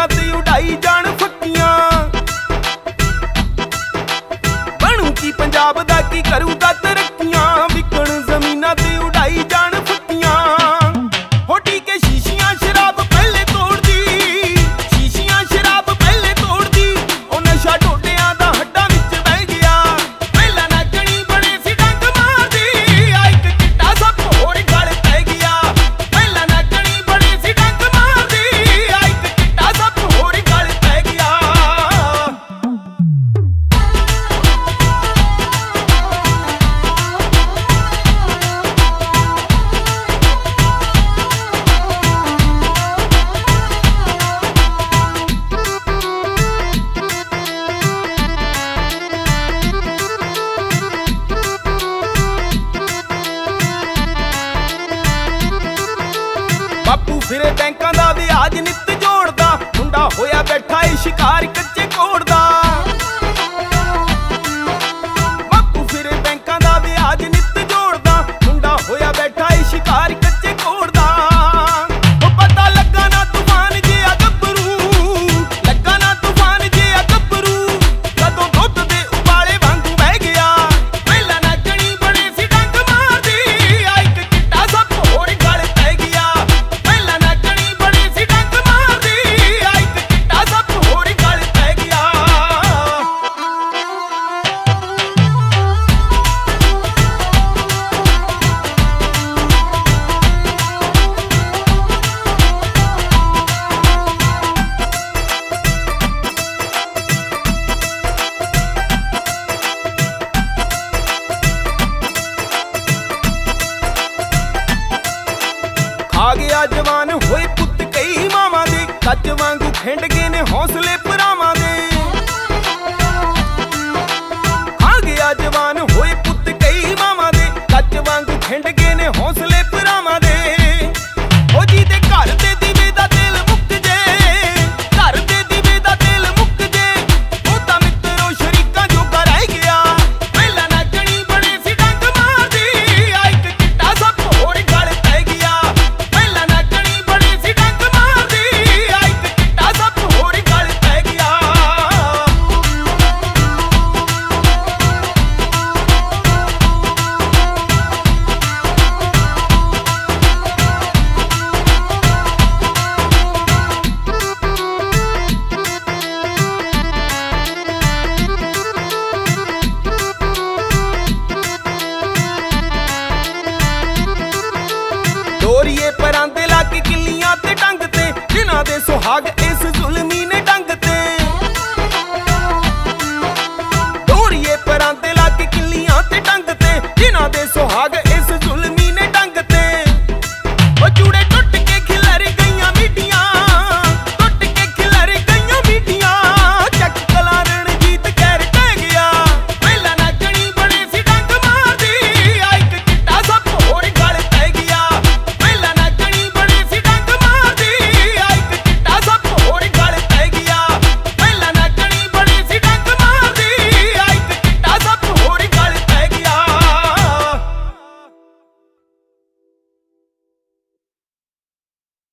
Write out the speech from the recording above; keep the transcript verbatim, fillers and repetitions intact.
ਤੇ ਉਡਾਈ ਜਾਣ ਫੱਕੀਆਂ। ਬਣੂ ਕੀ ਪੰਜਾਬ ਦਾ, ਕੀ ਕਰੂਗਾ ਤਰੱਕੀਆਂ, ਵਿਕਣ ਜ਼ਮੀਨਾਂ ਤੇ ਉਡਾਈ ਜਾਣ ਫੱਕੀਆਂ। ਹੋ ਠੀਕ ਹੈ ਸ਼ੀਸ਼ੀਆਂ ਸ਼ਰਾਬ ਪਹਿਲੇ ਤੋੜਦੀ, ਸ਼ੀਸ਼ੀਆਂ ਸ਼ਰਾਬ ਪਹਿਲੇ ਤੋੜਦੀ। ਉਹ ਨਸ਼ਾ ਢੋਡਿਆਂ ਦਾ ਹੱਡਾਂ ਵਿੱਚ ਬਹਿ ਗਿਆ। ਪਹਿਲਾਂ ਨਾਗਣੀ ਬਣੇ ਸੀ ਡੰਗ ਮਾਰਦੀ, ਆ ਇੱਕ ਚਿੱਟਾ ਸੱਪ ਹੋਰ ਗਲ ਪੈ ਗਿਆ। ਪਹਿਲਾਂ ਨਾਗਣੀ ਬਣੇ ਸੀ ਡੰਗ ਮਾਰਦੀ, ਆ ਇੱਕ ਚਿੱਟਾ ਸੱਪ ਹੋਰ ਗਲ ਪੈ ਗਿਆ। ਬਾਪੂ ਫਿਰੇ ਬੈਂਕਾਂ ਦਾ ਵਿਆਜ ਨਿੱਤ ਜੋੜਦਾ, ਮੁੰਡਾ ਹੋਇਆ ਬੈਠਾ ਏ ਸ਼ਿਕਾਰ ਕੱਚੇ ਕੋੜ ਦਾ। ਬਾਪੂ ਫਿਰੇ ਬੈਂਕਾਂ ਦਾ ਵਿਆਜ ਨਿੱਤ ਜੋੜਦਾ, ਮੁੰਡਾ ਹੋਇਆ ਬੈਠਾ ਏ ਸ਼ਿਕਾਰ ਕੱਚੇ ਕੋੜ ਦਾ। ਉਹ ਪਤਾ ਲੱਗਾ ਨਾ ਤੂਫਾਨ ਜਿਹਾ ਗੱਭਰੂ, ਲੱਗਾ ਨਾ ਤੂਫਾਨ ਜਿਹਾ ਗੱਭਰੂ, ਕਦੋਂ ਦੁੱਧ ਦੇ ਉਬਾਲੇ ਵਾਂਗੂ ਬਹਿ ਗਿਆ। ਪਹਿਲਾਂ ਨਾਗਣੀ ਬਣੇ ਸੀ ਡੰਗ ਮਾਰਦੀ, ਆ ਇੱਕ ਚਿੱਟਾ ਸੱਪ ਹੋਰ ਗਲ ਪੈ ਗਿਆ। ਪਹਿਲਾਂ ਨਾਗਣੀ ਬਣੇ ਸੀ ਡੰਗ ਮਾਰਦੀ, ਆ ਇੱਕ ਚਿੱਟਾ ਸੱਪ ਹੋਰ ਗਲ ਪੈ ਗਿਆ। ਆ ਗਿਆ ਜਵਾਨ ਹੋਏ ਪੁੱਤ ਕਈ ਮਾਵਾਂ ਦੇ, ਕੱਚ ਵਾਂਗੂ ਖਿੰਡ ਗਏ ਨੇ ਹੌਸਲੇ ਭਰਾਵਾਂ ਦੇ। ਆ ਗਿਆ ਜਵਾਨ ਹੋਏ ਪੁੱਤ ਕਈ ਮਾਵਾਂ ਦੇ, ਕੱਚ ਵਾਂਗੂ ਖਿੰਡ ਗਏ ਨੇ ਹੌਸਲੇ ਭਰਾਵਾਂ ਦੇ। ਉਹ ਜੀ ਦੇ ਘਰ ਦੇ ਦੀਵੇ ਦਾ ਤੇਲ ਮੁੱਕ ਜੇ, ਘਰ ਦੇ ਦੀਵੇ ਦਾ ਤੇਲ ਮੁੱਕ ਜੇ, ਉਹ ਤਾਂ ਮਿੱਤਰੋ ਸ਼ਰੀਕਾਂ ਜੋਗਾ ਰਹਿ ਗਿਆ। ਪਹਿਲਾਂ ਨਾਗਣੀ ਬਣੇ ਸੀ ਡੰਗ ਮਾਰਦੀ, ਆ ਇੱਕ ਚਿੱਟਾ ਸੱਪ ਹੋਰ ਗਲ ਪੈ ਗਿਆ। ਪਹਿਲਾਂ ਨਾਗਣੀ ਬਣੇ ਸੀ ਡੰਗ ਮਾਰਦੀ, ਆ ਇੱਕ ਚਿੱਟਾ ਸੱਪ ਹੋਰ ਗਲ ਪੈ ਗਿਆ। ਡੋਰੀਏ ਪਰਾਂ ਦੇ ਲਾ ਕੇ ਕਿੱਲੀਆਂ ਤੇ ਡੰਗ ਤੇ, ਜਿਨ੍ਹਾਂ ਦੇ ਸੁਹਾਗ ਇਸ ਜ਼ੁਲਮੀ ਨੇ ਡੰਗ ਤੇ। ਡੋਰੀਏ ਪਰਾਂ ਦੇ ਲਾ ਕੇ ਕਿੱਲੀਆਂ ਤੇ ਡੰਗ ਤੇ, ਜਿਨ੍ਹਾਂ ਦੇ ਸੁਹਾਗ